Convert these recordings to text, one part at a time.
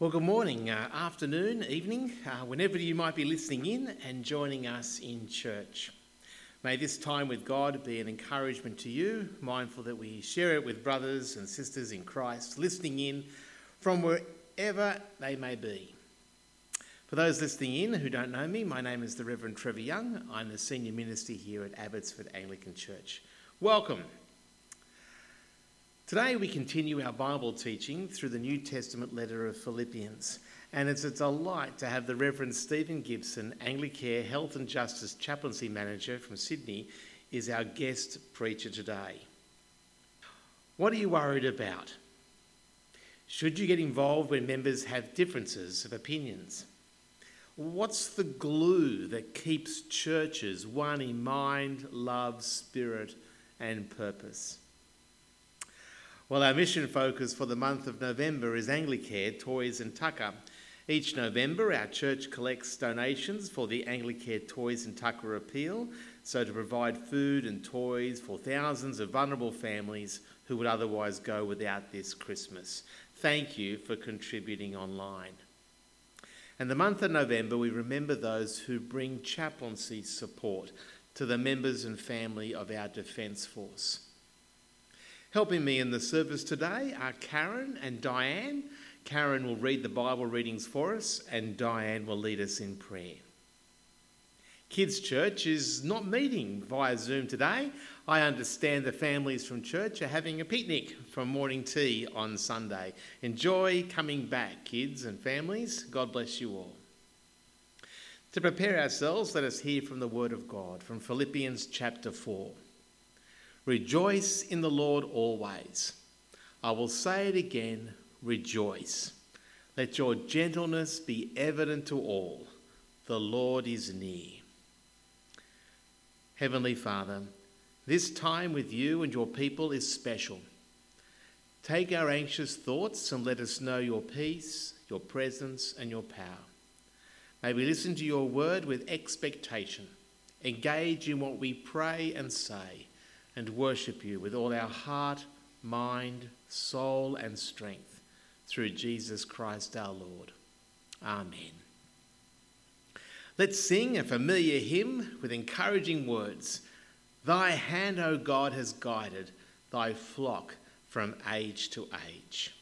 Well, good morning, afternoon, evening, whenever you might be listening in and joining us in church. May this time with God be an encouragement to you, mindful that we share it with brothers and sisters in Christ, listening in from wherever they may be. For those listening in who don't know me, my name is the Reverend Trevor Young. I'm the Senior Minister here at Abbotsford Anglican Church. Welcome. Today we continue our Bible teaching through the New Testament letter of Philippians, and it's a delight to have the Reverend Stephen Gibson, Anglicare Health and Justice Chaplaincy Manager from Sydney, is our guest preacher today. What are you worried about? Should you get involved when members have differences of opinions? What's the glue that keeps churches one in mind, love, spirit and purpose? Well, our mission focus for the month of November is Anglicare Toys and Tucker. Each November, our church collects donations for the Anglicare Toys and Tucker appeal, so to provide food and toys for thousands of vulnerable families who would otherwise go without this Christmas. Thank you for contributing online. And the month of November, we remember those who bring chaplaincy support to the members and family of our Defence Force. Helping me in the service today are Karen and Diane. Karen will read the Bible readings for us and Diane will lead us in prayer. Kids Church is not meeting via Zoom today. I understand the families from church are having a picnic from morning tea on Sunday. Enjoy coming back, kids and families. God bless you all. To prepare ourselves, let us hear from the Word of God from Philippians chapter 4. Rejoice in the Lord always. I will say it again, rejoice. Let your gentleness be evident to all. The Lord is near. Heavenly Father, this time with you and your people is special. Take our anxious thoughts and let us know your peace, your presence and your power. May we listen to your word with expectation, engage in what we pray and say, and worship you with all our heart, mind, soul and strength through Jesus Christ our Lord. Amen. Let's sing a familiar hymn with encouraging words. Thy hand, O God, has guided thy flock from age to age.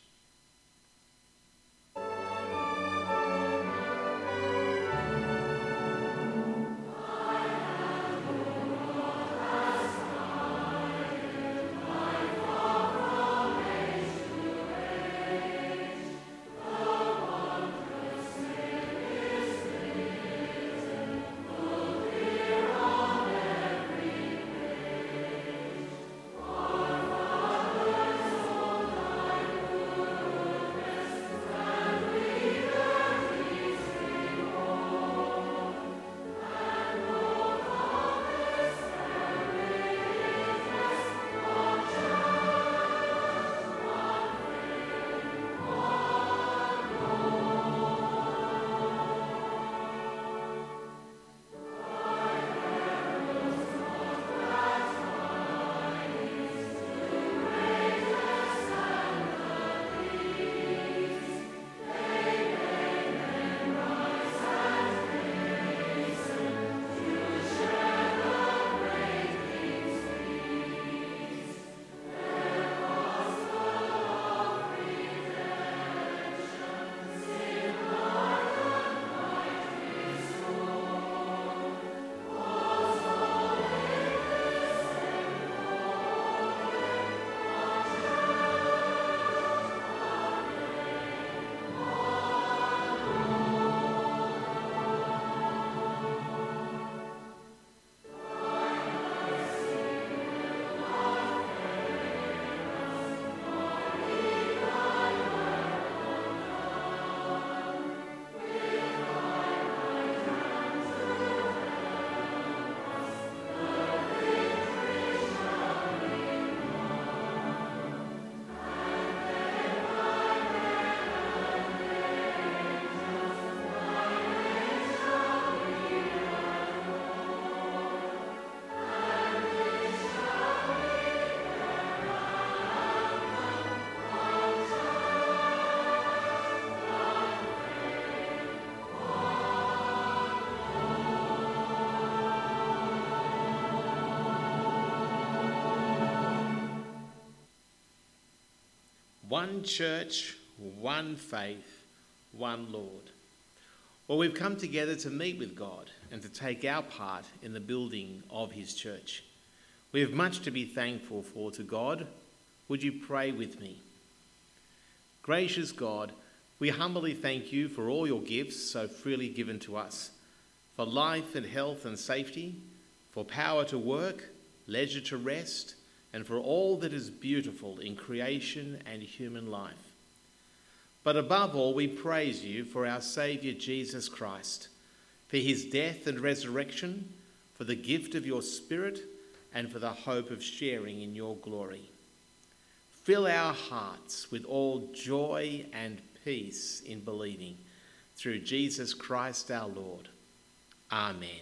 one church, one faith, one Lord. Well, we've come together to meet with God and to take our part in the building of his church. We have much to be thankful for to God. Would you pray with me? Gracious God, we humbly thank you for all your gifts so freely given to us, for life and health and safety, for power to work, leisure to rest, and for all that is beautiful in creation and human life. But above all, we praise you for our Saviour Jesus Christ, for his death and resurrection, for the gift of your Spirit, and for the hope of sharing in your glory. Fill our hearts with all joy and peace in believing, through Jesus Christ our Lord. Amen.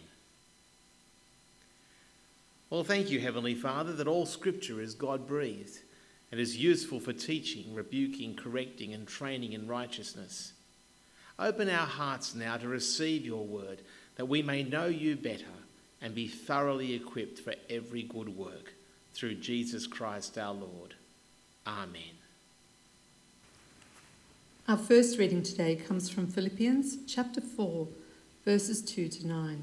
Well, thank you, Heavenly Father, that all Scripture is God-breathed and is useful for teaching, rebuking, correcting and training in righteousness. Open our hearts now to receive your word, that we may know you better and be thoroughly equipped for every good work, through Jesus Christ our Lord. Amen. Our first reading today comes from Philippians chapter 4, verses 2 to 9.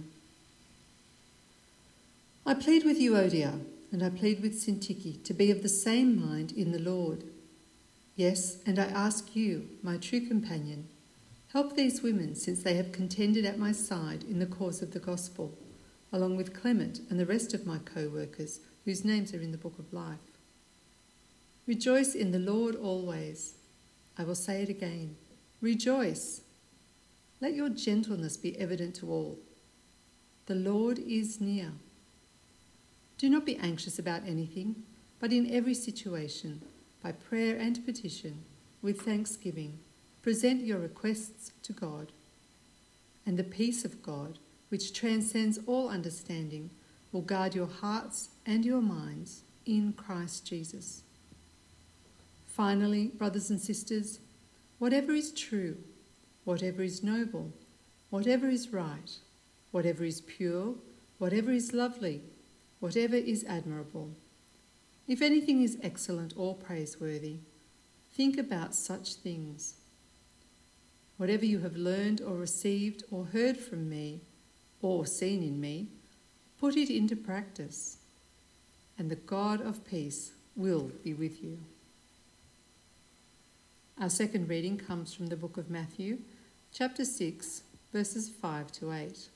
I plead with Euodia, and I plead with Syntyche to be of the same mind in the Lord. Yes, and I ask you, my true companion, help these women, since they have contended at my side in the cause of the gospel, along with Clement and the rest of my co-workers, whose names are in the book of life. Rejoice in the Lord always. I will say it again. Rejoice. Let your gentleness be evident to all. The Lord is near. Do not be anxious about anything, but in every situation, by prayer and petition, with thanksgiving, present your requests to God. And the peace of God, which transcends all understanding, will guard your hearts and your minds in Christ Jesus. Finally, brothers and sisters, whatever is true, whatever is noble, whatever is right, whatever is pure, whatever is lovely, whatever is admirable, if anything is excellent or praiseworthy, think about such things. Whatever you have learned or received or heard from me or seen in me, put it into practice, and the God of peace will be with you. Our second reading comes from the book of Matthew, chapter 6, verses 5 to 8.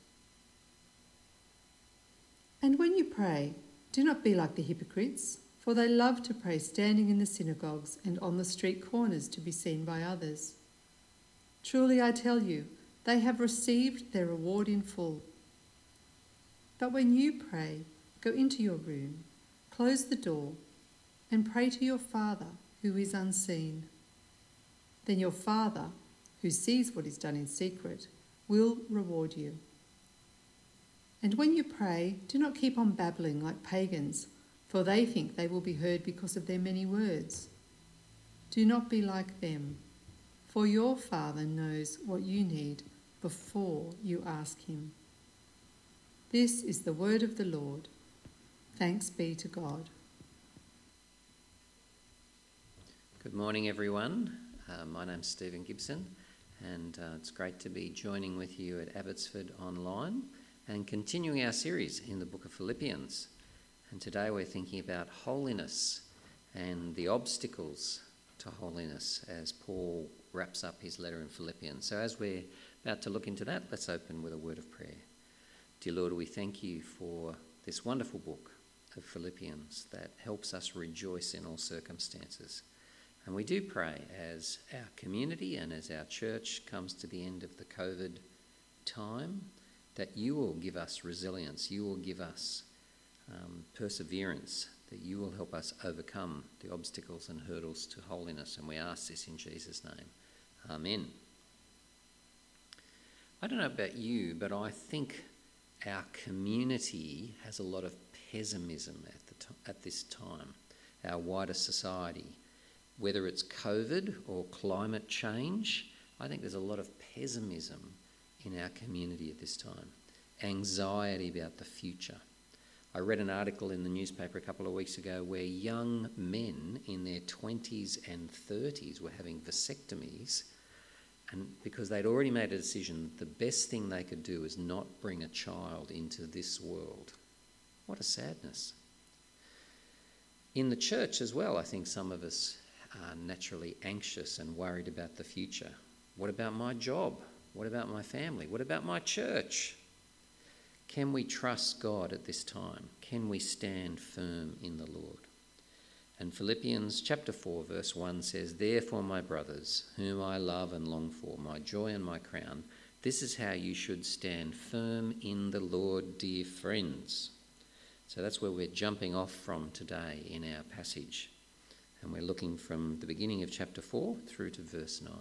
And when you pray, do not be like the hypocrites, for they love to pray standing in the synagogues and on the street corners to be seen by others. Truly I tell you, they have received their reward in full. But when you pray, go into your room, close the door, and pray to your Father who is unseen. Then your Father, who sees what is done in secret, will reward you. And when you pray, do not keep on babbling like pagans, for they think they will be heard because of their many words. Do not be like them, for your Father knows what you need before you ask him. This is the word of the Lord. Thanks be to God. Good morning, everyone. My name's Stephen Gibson, and it's great to be joining with you at Abbotsford Online and continuing our series in the book of Philippians. And today we're thinking about holiness and the obstacles to holiness as Paul wraps up his letter in Philippians. So as we're about to look into that, let's open with a word of prayer. Dear Lord, we thank you for this wonderful book of Philippians that helps us rejoice in all circumstances. And we do pray as our community and as our church comes to the end of the COVID time, that you will give us resilience, you will give us perseverance, that you will help us overcome the obstacles and hurdles to holiness. And we ask this in Jesus' name. Amen. I don't know about you, but I think our community has a lot of pessimism at this time, our wider society. Whether it's COVID or climate change, I think there's a lot of pessimism in our community at this time. Anxiety about the future. I read an article in the newspaper a couple of weeks ago where young men in their 20s and 30s were having vasectomies, and because they'd already made a decision, the best thing they could do is not bring a child into this world. What a sadness. In the church as well, I think some of us are naturally anxious and worried about the future. What about my job? What about my family? What about my church? Can we trust God at this time? Can we stand firm in the Lord? And Philippians chapter 4 verse 1 says, "Therefore, my brothers, whom I love and long for, my joy and my crown, this is how you should stand firm in the Lord, dear friends." So that's where we're jumping off from today in our passage. And we're looking from the beginning of chapter 4 through to verse 9.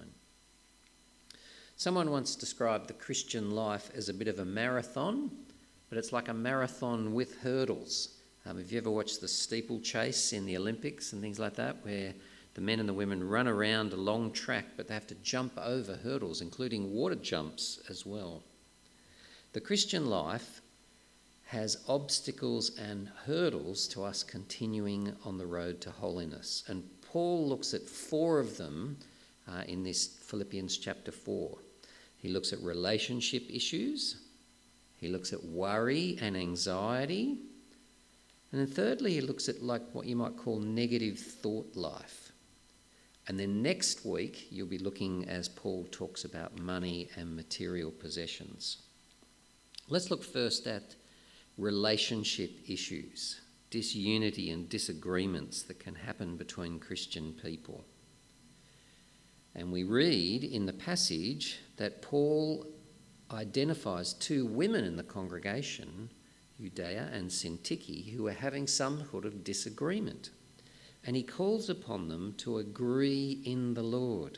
Someone once described the Christian life as a bit of a marathon, but it's like a marathon with hurdles. Have you ever watched the steeplechase in the Olympics and things like that, where the men and the women run around a long track, but they have to jump over hurdles, including water jumps as well? The Christian life has obstacles and hurdles to us continuing on the road to holiness. And Paul looks at 4 of them in this Philippians chapter 4. He looks at relationship issues. He looks at worry and anxiety. And then thirdly, he looks at like what you might call negative thought life. And then next week, you'll be looking as Paul talks about money and material possessions. Let's look first at relationship issues, disunity and disagreements that can happen between Christian people. And we read in the passage that Paul identifies 2 women in the congregation, Euodia and Syntyche, who are having some sort of disagreement. And he calls upon them to agree in the Lord.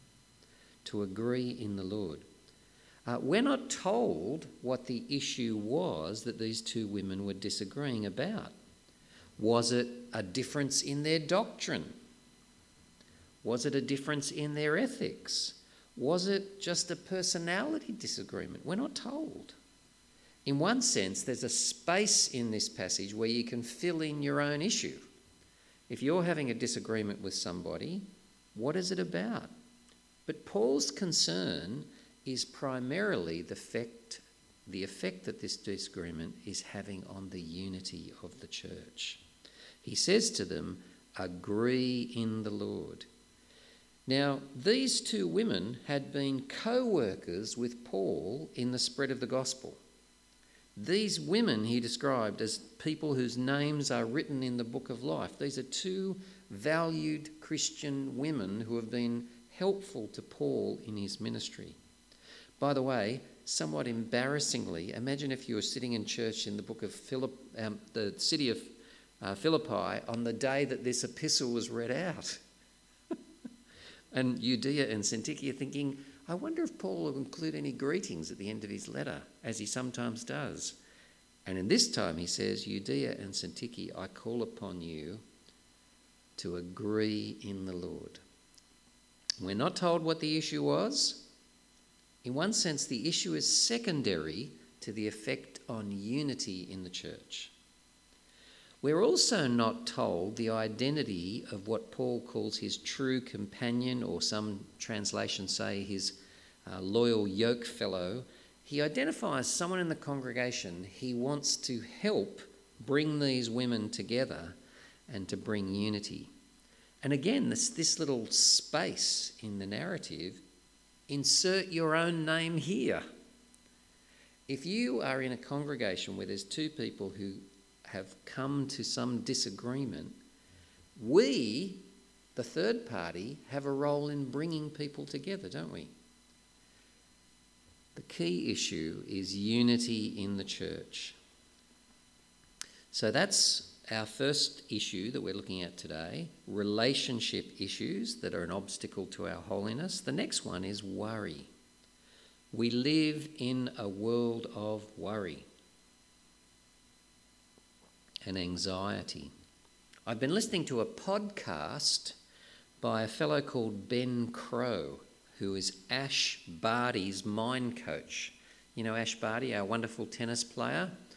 To agree in the Lord. We're not told what the issue was that these 2 women were disagreeing about. Was it a difference in their doctrine? Was it a difference in their ethics? Was it just a personality disagreement? We're not told. In one sense, there's a space in this passage where you can fill in your own issue. If you're having a disagreement with somebody, what is it about? But Paul's concern is primarily the effect that this disagreement is having on the unity of the church. He says to them, agree in the Lord. Now, these 2 women had been co-workers with Paul in the spread of the gospel. These women he described as people whose names are written in the book of life. These are 2 valued Christian women who have been helpful to Paul in his ministry. By the way, somewhat embarrassingly, imagine if you were sitting in church in the book of the city of Philippi on the day that this epistle was read out. And Euodia and Syntyche are thinking, I wonder if Paul will include any greetings at the end of his letter, as he sometimes does. And in this time he says, Euodia and Syntyche, I call upon you to agree in the Lord. We're not told what the issue was. In one sense, the issue is secondary to the effect on unity in the church. We're also not told the identity of what Paul calls his true companion, or some translations say his loyal yoke fellow. He identifies someone in the congregation he wants to help bring these women together and to bring unity. And again, this little space in the narrative, insert your own name here. If you are in a congregation where there's 2 people who have come to some disagreement, we, the third party, have a role in bringing people together, don't we? The key issue is unity in the church. So that's our first issue that we're looking at today, relationship issues that are an obstacle to our holiness. The next one is worry. We live in a world of worry and anxiety. I've been listening to a podcast by a fellow called Ben Crow, who is Ash Barty's mind coach. You know Ash Barty, our wonderful tennis player?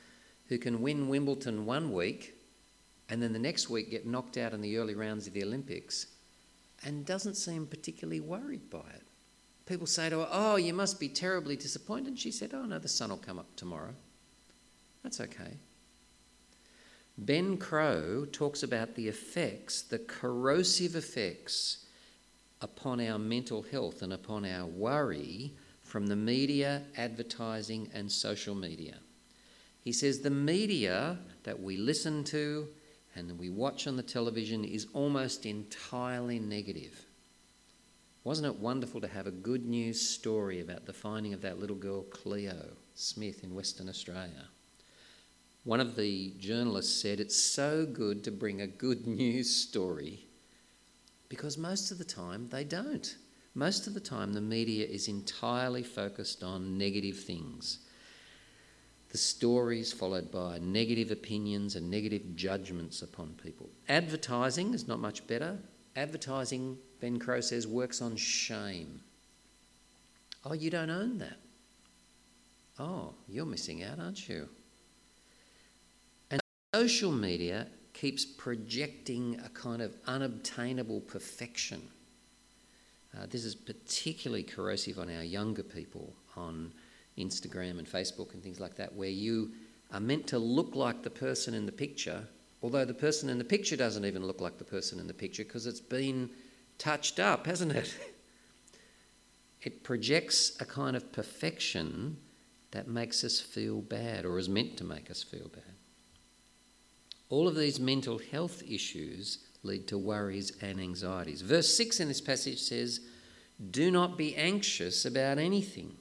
who can win Wimbledon one week and then the next week get knocked out in the early rounds of the Olympics and doesn't seem particularly worried by it. People say to her, "Oh, you must be terribly disappointed." And she said, "Oh no, the sun will come up tomorrow. That's okay." Ben Crowe talks about the effects, the corrosive effects upon our mental health and upon our worry from the media, advertising and social media. He says the media that we listen to and that we watch on the television is almost entirely negative. Wasn't it wonderful to have a good news story about the finding of that little girl Cleo Smith in Western Australia? One of the journalists said it's so good to bring a good news story because most of the time they don't. Most of the time the media is entirely focused on negative things. The stories followed by negative opinions and negative judgments upon people. Advertising is not much better. Advertising, Ben Crowe says, works on shame. Oh, you don't own that. Oh, you're missing out, aren't you? And social media keeps projecting a kind of unobtainable perfection. This is particularly corrosive on our younger people on Instagram and Facebook and things like that, where you are meant to look like the person in the picture, although the person in the picture doesn't even look like the person in the picture because it's been touched up, hasn't it? It projects a kind of perfection that makes us feel bad or is meant to make us feel bad. All of these mental health issues lead to worries and anxieties. Verse 6 in this passage says, "Do not be anxious about anything."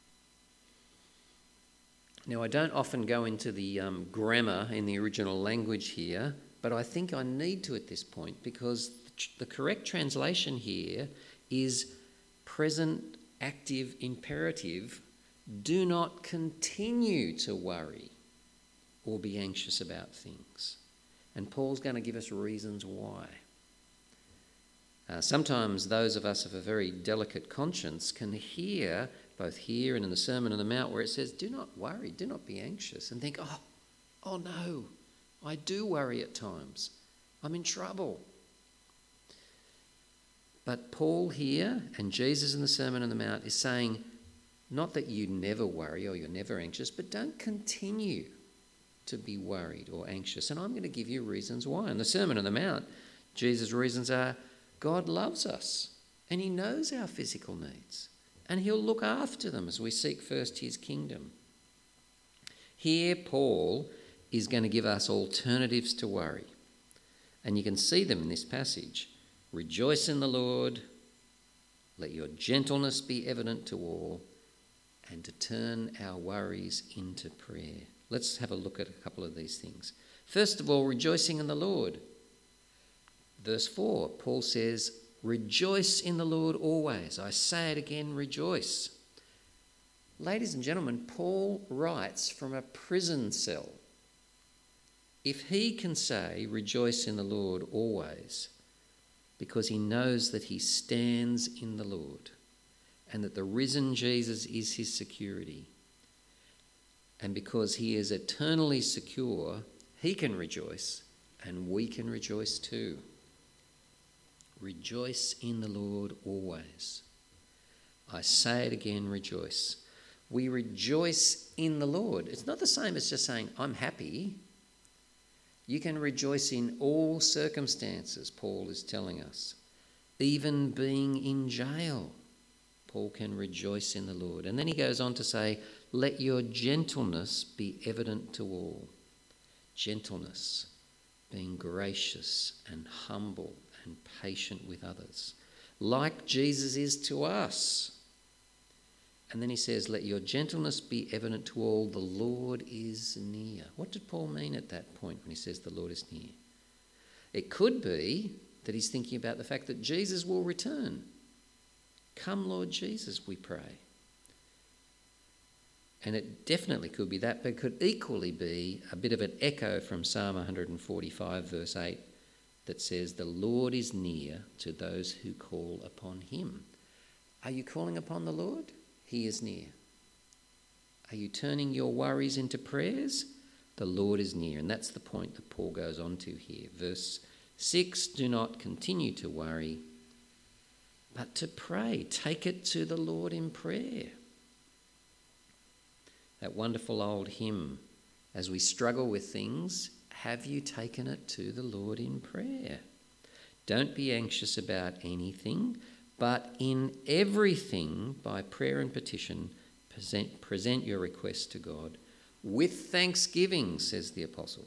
Now, I don't often go into the grammar in the original language here, but I think I need to at this point because the correct translation here is present active imperative. Do not continue to worry or be anxious about things. And Paul's going to give us reasons why. Sometimes those of us of a very delicate conscience can hear, both here and in the Sermon on the Mount, where it says, do not worry, do not be anxious, and think, oh no, I do worry at times. I'm in trouble. But Paul here and Jesus in the Sermon on the Mount is saying, not that you never worry or you're never anxious, but don't continue to be worried or anxious. And I'm going to give you reasons why. In the Sermon on the Mount, Jesus' reasons are God loves us and he knows our physical needs and he'll look after them as we seek first his kingdom. Here, Paul is going to give us alternatives to worry. And you can see them in this passage. Rejoice in the Lord, let your gentleness be evident to all, and to turn our worries into prayer. Let's have a look at a couple of these things. First of all, rejoicing in the Lord. Verse 4, Paul says, rejoice in the Lord always. I say it again, rejoice. Ladies and gentlemen, Paul writes from a prison cell. If he can say, rejoice in the Lord always, because he knows that he stands in the Lord and that the risen Jesus is his security, and because he is eternally secure, he can rejoice and we can rejoice too. Rejoice in the Lord always. I say it again, rejoice. We rejoice in the Lord. It's not the same as just saying, I'm happy. You can rejoice in all circumstances, Paul is telling us. Even being in jail, Paul can rejoice in the Lord. And then he goes on to say, let your gentleness be evident to all. Gentleness, being gracious and humble and patient with others, like Jesus is to us. And then he says, let your gentleness be evident to all. The Lord is near. What did Paul mean at that point when he says the Lord is near? It could be that he's thinking about the fact that Jesus will return. Come, Lord Jesus, we pray. And it definitely could be that, but it could equally be a bit of an echo from Psalm 145, verse 8, that says, the Lord is near to those who call upon him. Are you calling upon the Lord? He is near. Are you turning your worries into prayers? The Lord is near. And that's the point that Paul goes on to here. Verse 6, do not continue to worry, but to pray. Take it to the Lord in prayer. That wonderful old hymn, as we struggle with things, have you taken it to the Lord in prayer? Don't be anxious about anything, but in everything, by prayer and petition, present your request to God with thanksgiving, says the apostle.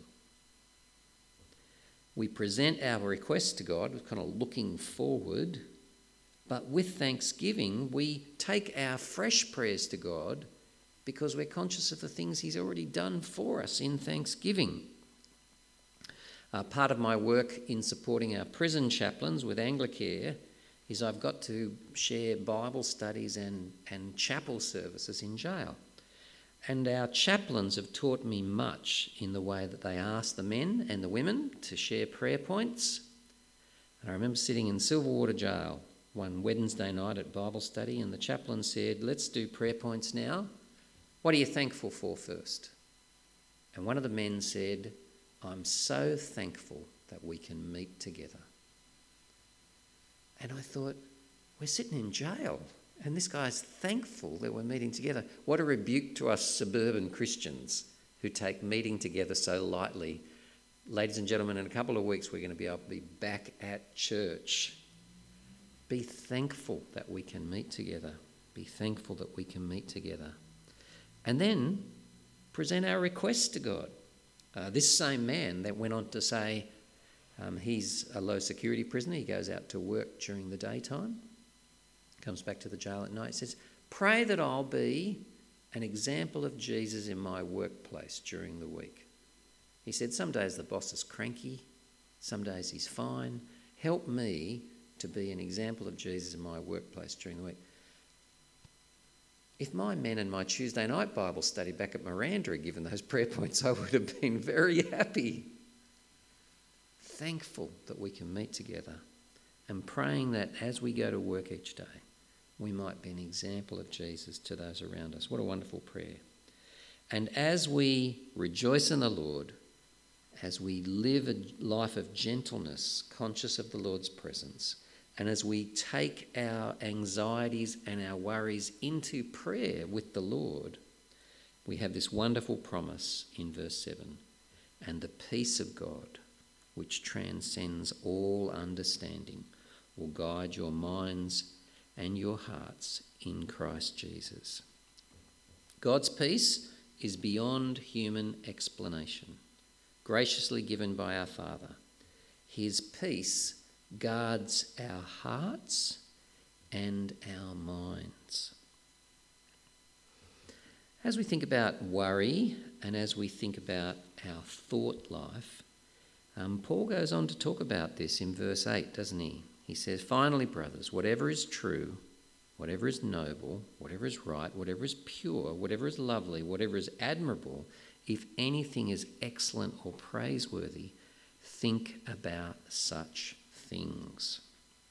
We present our request to God, we're kind of looking forward, but with thanksgiving, we take our fresh prayers to God because we're conscious of the things he's already done for us in thanksgiving. Part of my work in supporting our prison chaplains with Anglicare is I've got to share Bible studies and chapel services in jail. And our chaplains have taught me much in the way that they ask the men and the women to share prayer points. And I remember sitting in Silverwater Jail one Wednesday night at Bible study, and the chaplain said, let's do prayer points now. What are you thankful for first? And one of the men said, I'm so thankful that we can meet together. And I thought, we're sitting in jail and this guy's thankful that we're meeting together. What a rebuke to us suburban Christians who take meeting together so lightly. Ladies and gentlemen, in a couple of weeks we're going to be able to be back at church. Be thankful that we can meet together. Be thankful that we can meet together. And then present our requests to God. This same man that went on to say he's a low security prisoner. He goes out to work during the daytime, comes back to the jail at night. He says, pray that I'll be an example of Jesus in my workplace during the week. He said, some days the boss is cranky, some days he's fine. Help me to be an example of Jesus in my workplace during the week. If my men and my Tuesday night Bible study back at Miranda had given those prayer points, I would have been very happy. Thankful that we can meet together and praying that as we go to work each day, we might be an example of Jesus to those around us. What a wonderful prayer. And as we rejoice in the Lord, as we live a life of gentleness, conscious of the Lord's presence, and as we take our anxieties and our worries into prayer with the Lord, we have this wonderful promise in verse 7. And the peace of God, which transcends all understanding, will guide your minds and your hearts in Christ Jesus. God's peace is beyond human explanation, graciously given by our Father. His peace guards our hearts and our minds. As we think about worry and as we think about our thought life, Paul goes on to talk about this in verse 8, doesn't he? He says, finally, brothers, whatever is true, whatever is noble, whatever is right, whatever is pure, whatever is lovely, whatever is admirable, if anything is excellent or praiseworthy, think about such things.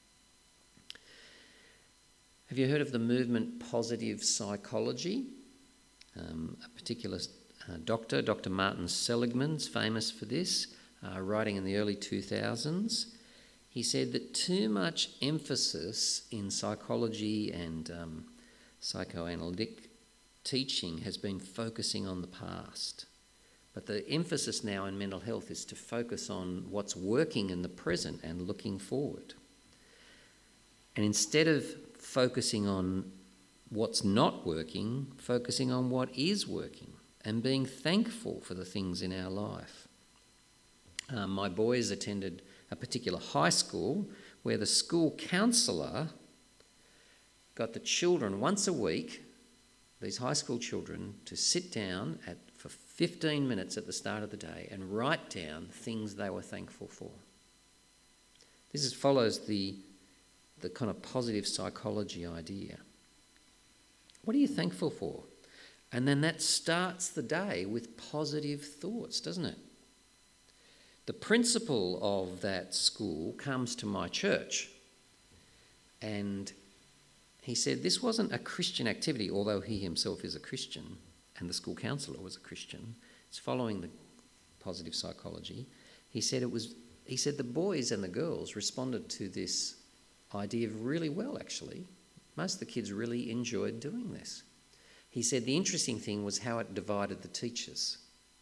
Have you heard of the movement positive psychology? A particular doctor, Dr. Martin Seligman's famous for this, writing in the early 2000s. He said that too much emphasis in psychology and psychoanalytic teaching has been focusing on the past. But the emphasis now in mental health is to focus on what's working in the present and looking forward. And instead of focusing on what's not working, focusing on what is working and being thankful for the things in our life. My boys attended a particular high school where the school counsellor got the children once a week, these high school children, to sit down for 15 minutes at the start of the day and write down things they were thankful for. This follows the kind of positive psychology idea. What are you thankful for? And then that starts the day with positive thoughts, doesn't it? The principal of that school comes to my church, and he said this wasn't a Christian activity, although he himself is a Christian and the school counsellor was a Christian. It's following positive psychology, he said the boys and the girls responded to this idea really well, actually. Most of the kids really enjoyed doing this. He said the interesting thing was how it divided the teachers.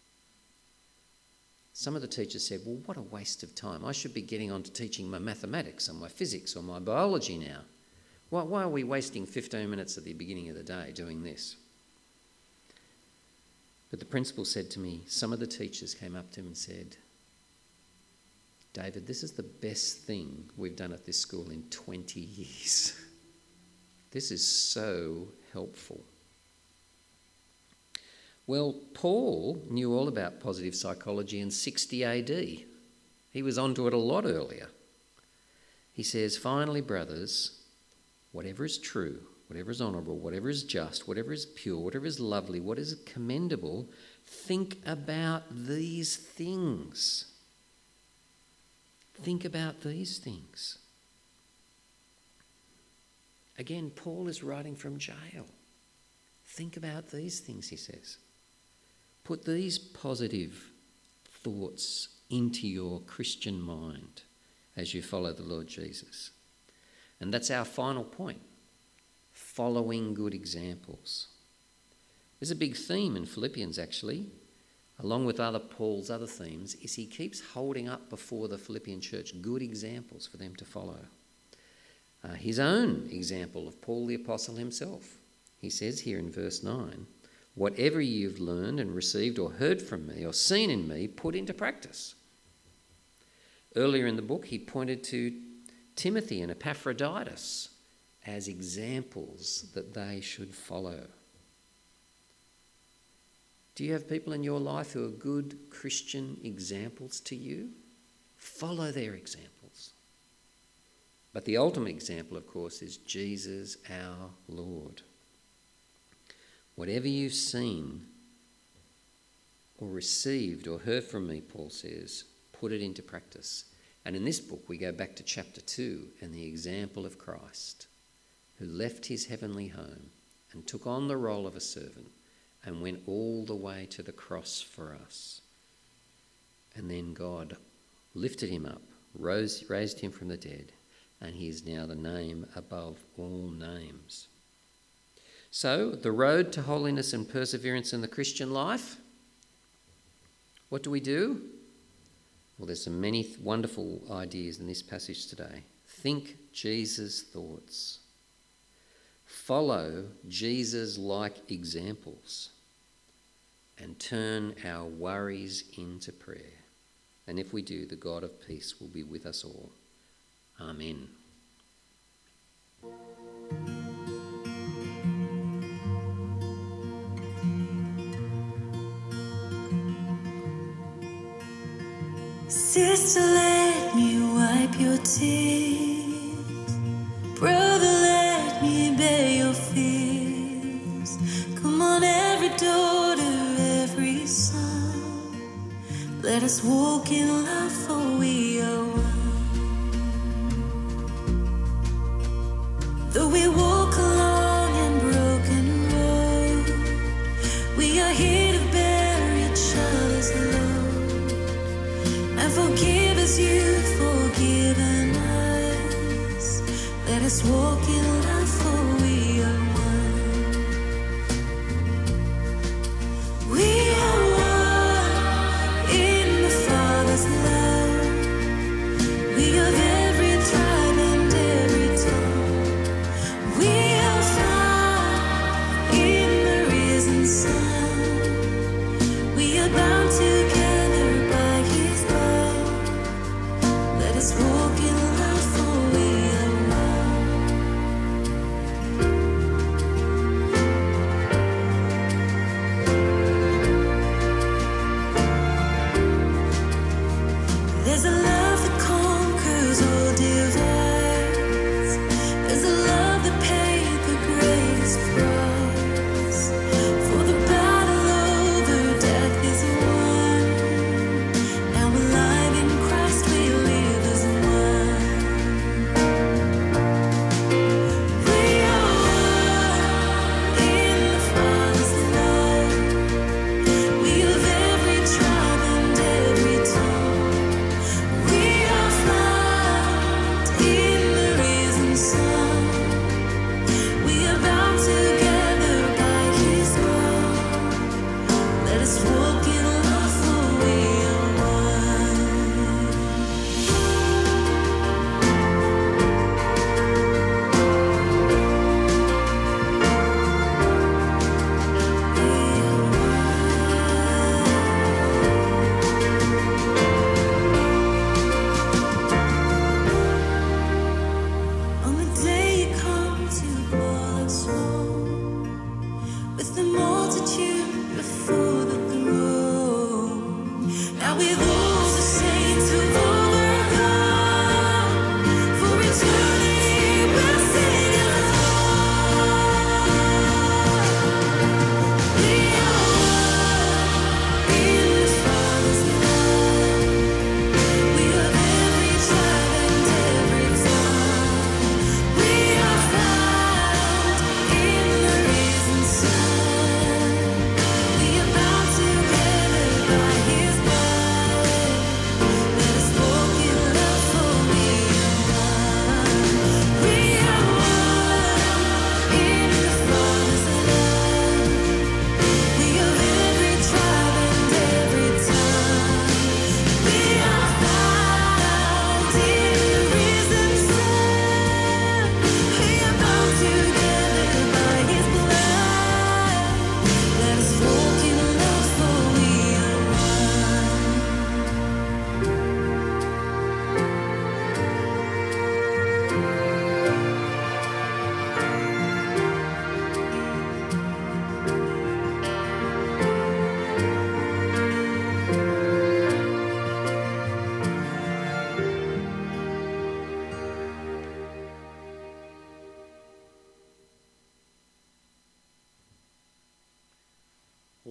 Some of the teachers said, well, what a waste of time. I should be getting on to teaching my mathematics or my physics or my biology now. Why are we wasting 15 minutes at the beginning of the day doing this? But the principal said to me, some of the teachers came up to him and said, David, this is the best thing we've done at this school in 20 years. This is so helpful. Well, Paul knew all about positive psychology in 60 AD. He was onto it a lot earlier. He says, finally, brothers, whatever is true, whatever is honourable, whatever is just, whatever is pure, whatever is lovely, what is commendable, think about these things. Think about these things. Again, Paul is writing from jail. Think about these things, he says. Put these positive thoughts into your Christian mind as you follow the Lord Jesus. And that's our final point, following good examples. There's a big theme in Philippians, actually, along with Paul's other themes, is he keeps holding up before the Philippian church good examples for them to follow. His own example of Paul the Apostle himself. He says here in verse 9, whatever you've learned and received or heard from me or seen in me, put into practice. Earlier in the book, he pointed to Timothy and Epaphroditus as examples that they should follow. Do you have people in your life who are good Christian examples to you? Follow their examples. But the ultimate example, of course, is Jesus our Lord. Whatever you've seen or received or heard from me, Paul says, put it into practice. And in this book, we go back to chapter 2 and the example of Christ, who left his heavenly home and took on the role of a servant and went all the way to the cross for us. And then God lifted him up, raised him from the dead, and he is now the name above all names. So, the road to holiness and perseverance in the Christian life, what do we do? Well, there's some many wonderful ideas in this passage today. Think Jesus' thoughts. Follow Jesus-like examples. And turn our worries into prayer. And if we do, the God of peace will be with us all. Amen. Sister, let me wipe your tears. Brother, let me bear your fears. Come on, every daughter, every son, let us walk in love, for we are one. Though we walk along a broken road, we are here to bear each other's load and forgive as you've forgiven us. Let us walk in love, for we are one. We are one in the Father's love. We are every tribe and every tongue. We are found in the risen Son. We are bound together by his blood. Let us walk in love, for we are one. There's a love that conquers all divides. There's a love that paid the greatest price. For the battle over death is won. Now alive in Christ we live as one. We are one in the Father's love. We of every tribe and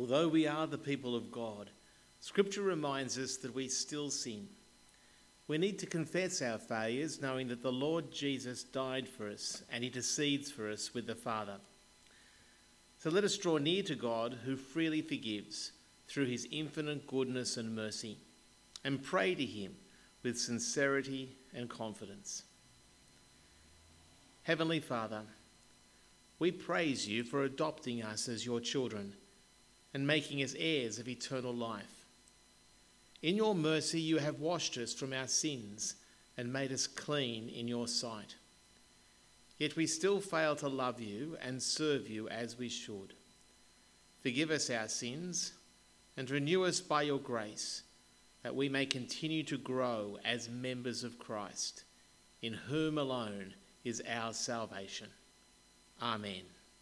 although we are the people of God, Scripture reminds us that we still sin. We need to confess our failures, knowing that the Lord Jesus died for us and intercedes for us with the Father. So let us draw near to God, who freely forgives through his infinite goodness and mercy, and pray to him with sincerity and confidence. Heavenly Father, we praise you for adopting us as your children and making us heirs of eternal life. In your mercy, you have washed us from our sins and made us clean in your sight. Yet we still fail to love you and serve you as we should. Forgive us our sins and renew us by your grace, that we may continue to grow as members of Christ, in whom alone is our salvation. Amen.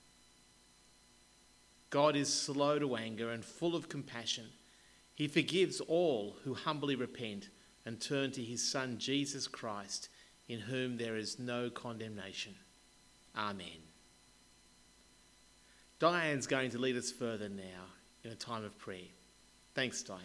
God is slow to anger and full of compassion. He forgives all who humbly repent and turn to his Son, Jesus Christ, in whom there is no condemnation. Amen. Diane's going to lead us further now in a time of prayer. Thanks, Diane.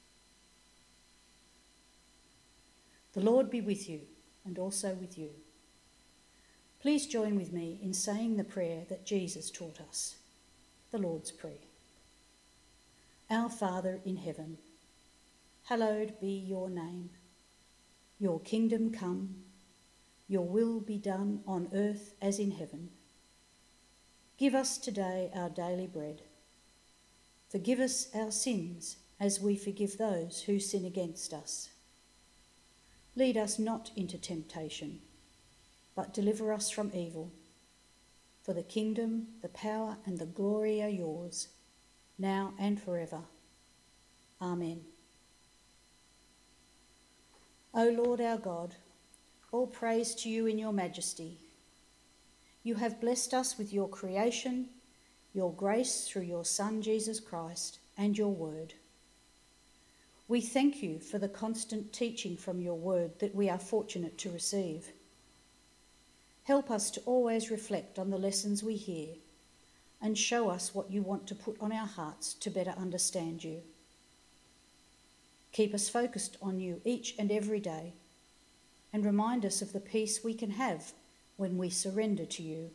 The Lord be with you and also with you. Please join with me in saying the prayer that Jesus taught us, the Lord's Prayer. Our Father in heaven, hallowed be your name. Your kingdom come, your will be done on earth as in heaven. Give us today our daily bread. Forgive us our sins as we forgive those who sin against us. Lead us not into temptation, but deliver us from evil. For the kingdom, the power, and the glory are yours, now and forever. Amen. O Lord our God, all praise to you in your majesty. You have blessed us with your creation, your grace through your Son Jesus Christ, and your word. We thank you for the constant teaching from your word that we are fortunate to receive. Help us to always reflect on the lessons we hear and show us what you want to put on our hearts to better understand you. Keep us focused on you each and every day and remind us of the peace we can have when we surrender to you.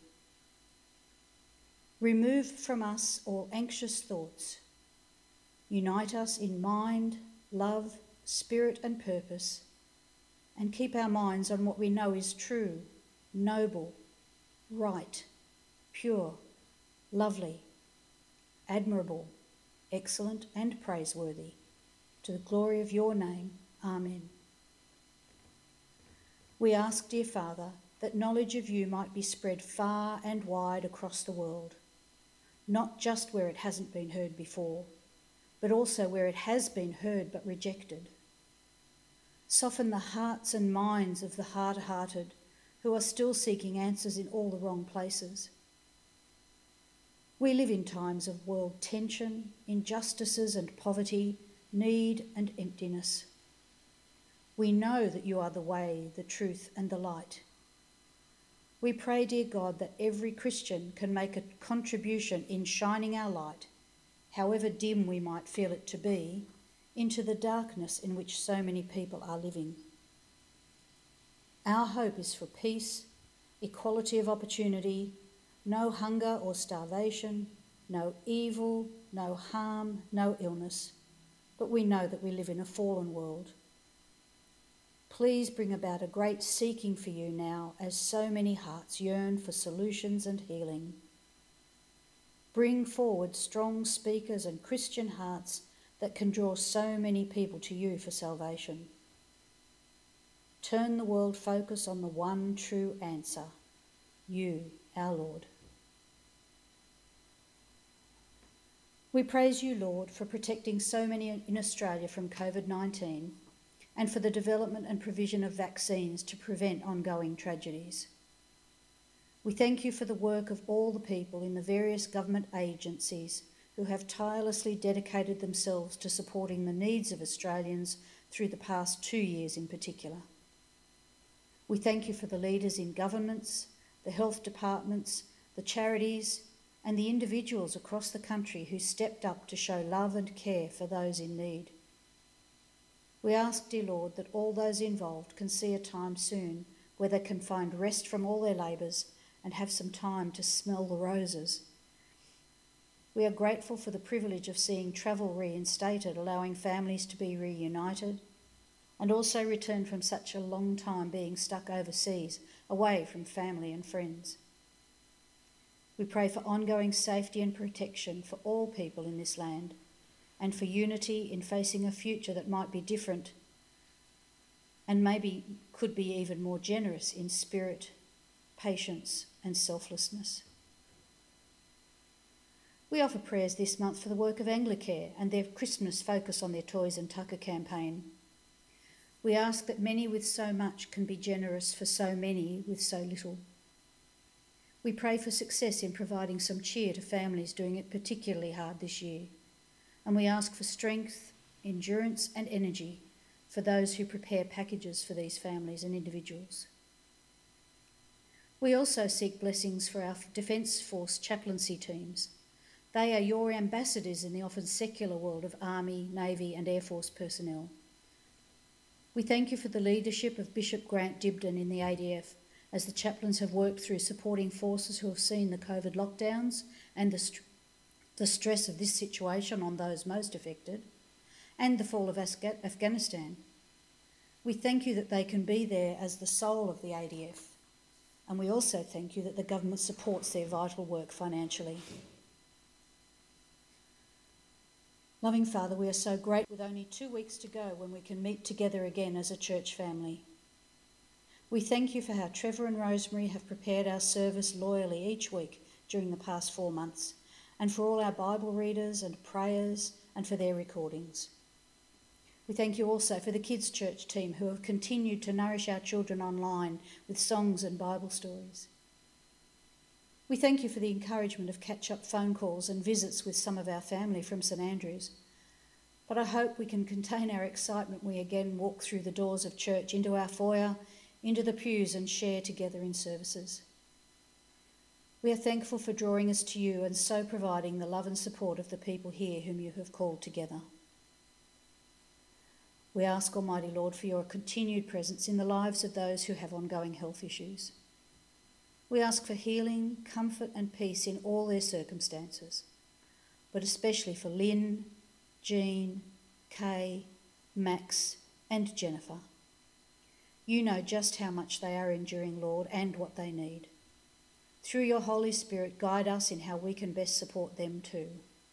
Remove from us all anxious thoughts. Unite us in mind, love, spirit, and purpose, and keep our minds on what we know is true, noble, right, pure, lovely, admirable, excellent, and praiseworthy. To the glory of your name, Amen. We ask, dear Father, that knowledge of you might be spread far and wide across the world, not just where it hasn't been heard before, but also where it has been heard but rejected. Soften the hearts and minds of the hard-hearted who are still seeking answers in all the wrong places. We live in times of world tension, injustices and poverty, need and emptiness. We know that you are the way, the truth and the light. We pray, dear God, that every Christian can make a contribution in shining our light, however dim we might feel it to be, into the darkness in which so many people are living. Our hope is for peace, equality of opportunity, no hunger or starvation, no evil, no harm, no illness. But we know that we live in a fallen world. Please bring about a great seeking for you now as so many hearts yearn for solutions and healing. Bring forward strong speakers and Christian hearts that can draw so many people to you for salvation. Turn the world focus on the one true answer, you, our Lord. We praise you, Lord, for protecting so many in Australia from COVID-19 and for the development and provision of vaccines to prevent ongoing tragedies. We thank you for the work of all the people in the various government agencies who have tirelessly dedicated themselves to supporting the needs of Australians through the past 2 years in particular. We thank you for the leaders in governments, the health departments, the charities, and the individuals across the country who stepped up to show love and care for those in need. We ask, dear Lord, that all those involved can see a time soon where they can find rest from all their labours and have some time to smell the roses. We are grateful for the privilege of seeing travel reinstated, allowing families to be reunited, and also return from such a long time being stuck overseas, away from family and friends. We pray for ongoing safety and protection for all people in this land, and for unity in facing a future that might be different and maybe could be even more generous in spirit, patience and selflessness. We offer prayers this month for the work of Anglicare and their Christmas focus on their Toys and Tucker campaign. We ask that many with so much can be generous for so many with so little. We pray for success in providing some cheer to families doing it particularly hard this year. And we ask for strength, endurance and energy for those who prepare packages for these families and individuals. We also seek blessings for our Defence Force chaplaincy teams. They are your ambassadors in the often secular world of Army, Navy and Air Force personnel. We thank you for the leadership of Bishop Grant Dibden in the ADF, as the chaplains have worked through supporting forces who have seen the COVID lockdowns and the stress of this situation on those most affected, and the fall of Afghanistan. We thank you that they can be there as the soul of the ADF, and we also thank you that the government supports their vital work financially. Loving Father, we are so grateful with only 2 weeks to go when we can meet together again as a church family. We thank you for how Trevor and Rosemary have prepared our service loyally each week during the past 4 months, and for all our Bible readers and prayers and for their recordings. We thank you also for the Kids Church team who have continued to nourish our children online with songs and Bible stories. We thank you for the encouragement of catch-up phone calls and visits with some of our family from St Andrews. But I hope we can contain our excitement when we again walk through the doors of church, into our foyer, into the pews and share together in services. We are thankful for drawing us to you and so providing the love and support of the people here whom you have called together. We ask, Almighty Lord, for your continued presence in the lives of those who have ongoing health issues. We ask for healing, comfort and peace in all their circumstances, but especially for Lynn, Jean, Kay, Max and Jennifer. You know just how much they are enduring, Lord, and what they need. Through your Holy Spirit, guide us in how we can best support them too.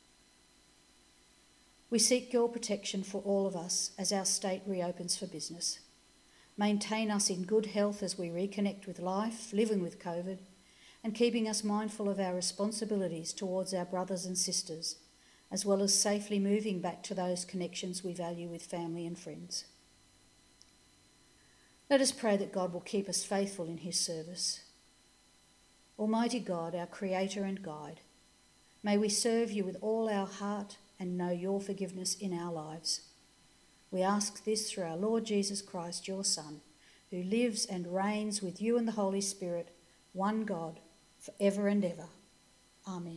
We seek your protection for all of us as our state reopens for business. Maintain us in good health as we reconnect with life, living with COVID, and keeping us mindful of our responsibilities towards our brothers and sisters, as well as safely moving back to those connections we value with family and friends. Let us pray that God will keep us faithful in his service. Almighty God, our Creator and Guide, may we serve you with all our heart and know your forgiveness in our lives. We ask this through our Lord Jesus Christ, your Son, who lives and reigns with you and the Holy Spirit, one God, forever and ever. Amen.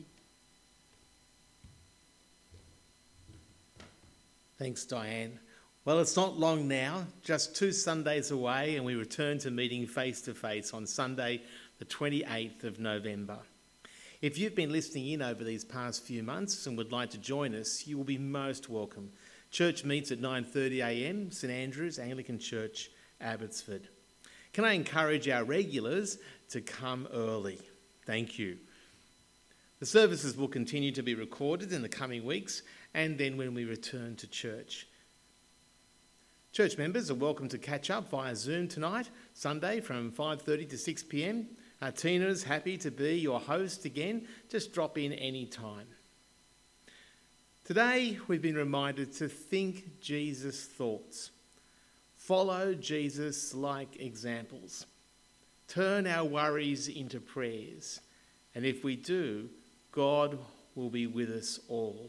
Thanks, Diane. Well, it's not long now, just 2 Sundays away, and we return to meeting face-to-face on Sunday, the 28th of November. If you've been listening in over these past few months and would like to join us, you will be most welcome. Church meets at 9:30 a.m, St Andrews Anglican Church, Abbotsford. Can I encourage our regulars to come early? Thank you. The services will continue to be recorded in the coming weeks and then when we return to church. Church members are welcome to catch up via Zoom tonight, Sunday from 5:30 to 6 p.m. Tina's happy to be your host again. Just drop in any time. Today, we've been reminded to think Jesus' thoughts. Follow Jesus-like examples. Turn our worries into prayers. And if we do, God will be with us all.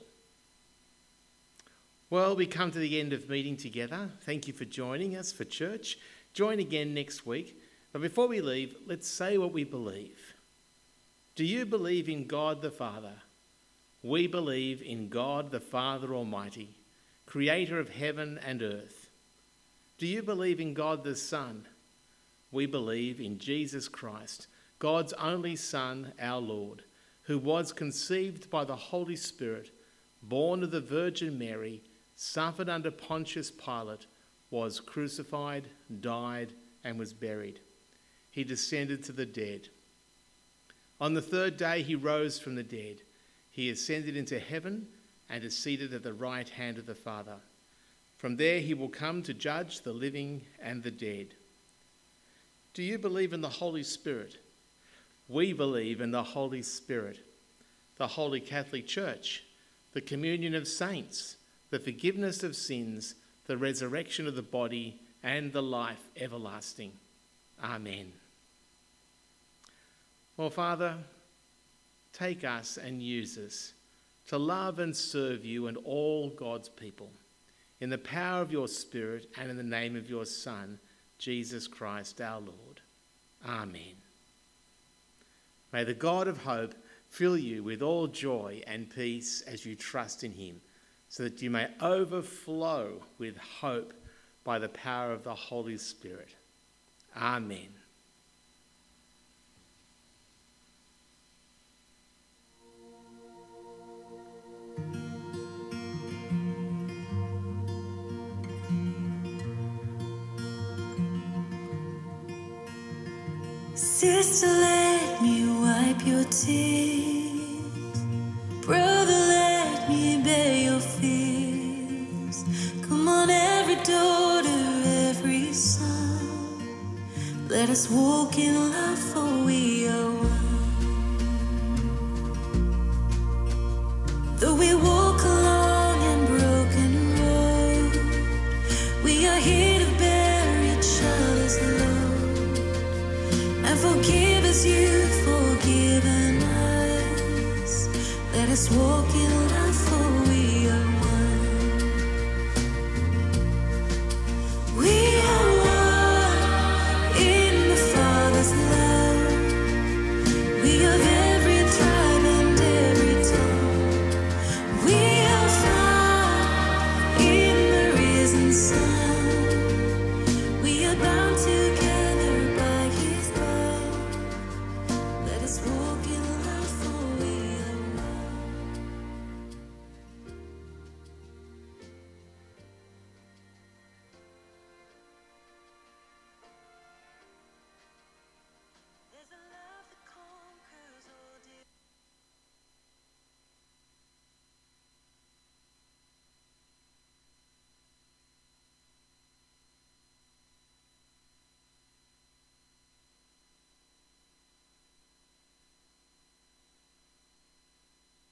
Well, we come to the end of meeting together. Thank you for joining us for church. Join again next week. But before we leave, let's say what we believe. Do you believe in God the Father? We believe in God the Father Almighty, creator of heaven and earth. Do you believe in God the Son? We believe in Jesus Christ, God's only Son, our Lord, who was conceived by the Holy Spirit, born of the Virgin Mary, suffered under Pontius Pilate, was crucified, died, and was buried. He descended to the dead. On the third day he rose from the dead. He ascended into heaven and is seated at the right hand of the Father. From there he will come to judge the living and the dead. Do you believe in the Holy Spirit? We believe in the Holy Spirit, the Holy Catholic Church, the communion of saints, the forgiveness of sins, the resurrection of the body, and the life everlasting. Amen. Well, Father, take us and use us to love and serve you and all God's people in the power of your Spirit and in the name of your Son, Jesus Christ our Lord. Amen. May the God of hope fill you with all joy and peace as you trust in him, so that you may overflow with hope by the power of the Holy Spirit. Amen. Sister, let me wipe your tears. Brother, let me bear your fears. Come on, every daughter, every son, let us walk in love, for we are one. Though we walk